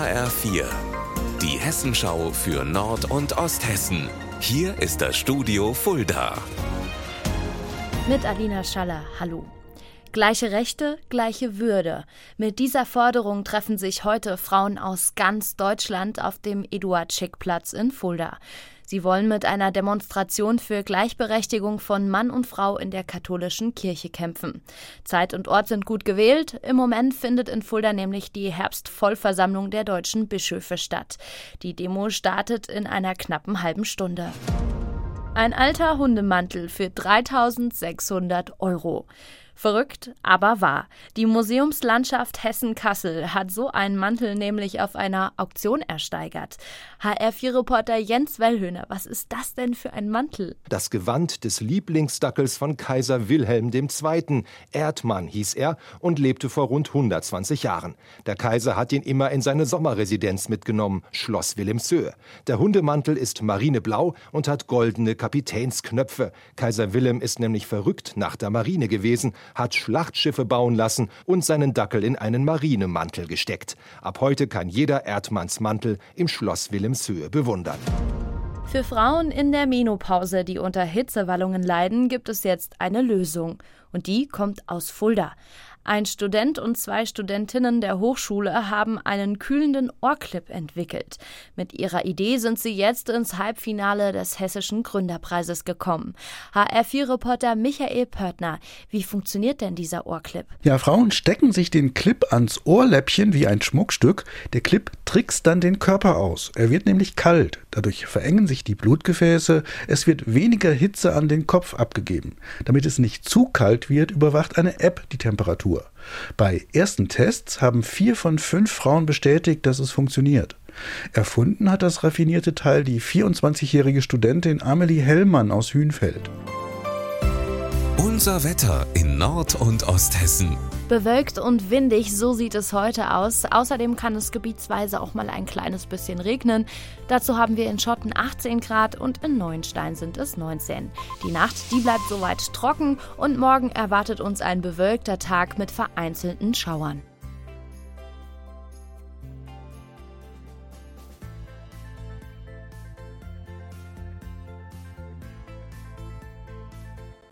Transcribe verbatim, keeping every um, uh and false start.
H R vier, die Hessenschau für Nord- und Osthessen. Hier ist das Studio Fulda. Mit Alina Schaller, hallo. Gleiche Rechte, gleiche Würde. Mit dieser Forderung treffen sich heute Frauen aus ganz Deutschland auf dem Eduard-Schick-Platz in Fulda. Sie wollen mit einer Demonstration für Gleichberechtigung von Mann und Frau in der katholischen Kirche kämpfen. Zeit und Ort sind gut gewählt. Im Moment findet in Fulda nämlich die Herbstvollversammlung der deutschen Bischöfe statt. Die Demo startet in einer knappen halben Stunde. Ein alter Hundemantel für dreitausendsechshundert Euro. Verrückt, aber wahr. Die Museumslandschaft Hessen-Kassel hat so einen Mantel nämlich auf einer Auktion ersteigert. H R vier Reporter Jens Wellhöhner, was ist das denn für ein Mantel? Das Gewand des Lieblingsdackels von Kaiser Wilhelm der Zweite. Erdmann hieß er und lebte vor rund hundertzwanzig Jahren. Der Kaiser hat ihn immer in seine Sommerresidenz mitgenommen, Schloss Wilhelmshöhe. Der Hundemantel ist marineblau und hat goldene Kapitänsknöpfe. Kaiser Wilhelm ist nämlich verrückt nach der Marine gewesen, hat Schlachtschiffe bauen lassen und seinen Dackel in einen Marinemantel gesteckt. Ab heute kann jeder Erdmanns Mantel im Schloss Wilhelmshöhe bewundern. Für Frauen in der Menopause, die unter Hitzewallungen leiden, gibt es jetzt eine Lösung. Und die kommt aus Fulda. Ein Student und zwei Studentinnen der Hochschule haben einen kühlenden Ohrclip entwickelt. Mit ihrer Idee sind sie jetzt ins Halbfinale des Hessischen Gründerpreises gekommen. H R vier Reporter Michael Pörtner, wie funktioniert denn dieser Ohrclip? Ja, Frauen stecken sich den Clip ans Ohrläppchen wie ein Schmuckstück. Der Clip trickst dann den Körper aus. Er wird nämlich kalt. Dadurch verengen sich die Blutgefäße. Es wird weniger Hitze an den Kopf abgegeben. Damit es nicht zu kalt wird, überwacht eine App die Temperatur. Bei ersten Tests haben vier von fünf Frauen bestätigt, dass es funktioniert. Erfunden hat das raffinierte Teil die vierundzwanzigjährige Studentin Amelie Hellmann aus Hünfeld. Unser Wetter in Nord- und Osthessen. Bewölkt und windig, so sieht es heute aus. Außerdem kann es gebietsweise auch mal ein kleines bisschen regnen. Dazu haben wir in Schotten achtzehn Grad und in Neuenstein sind es neunzehn. Die Nacht, die bleibt soweit trocken und morgen erwartet uns ein bewölkter Tag mit vereinzelten Schauern.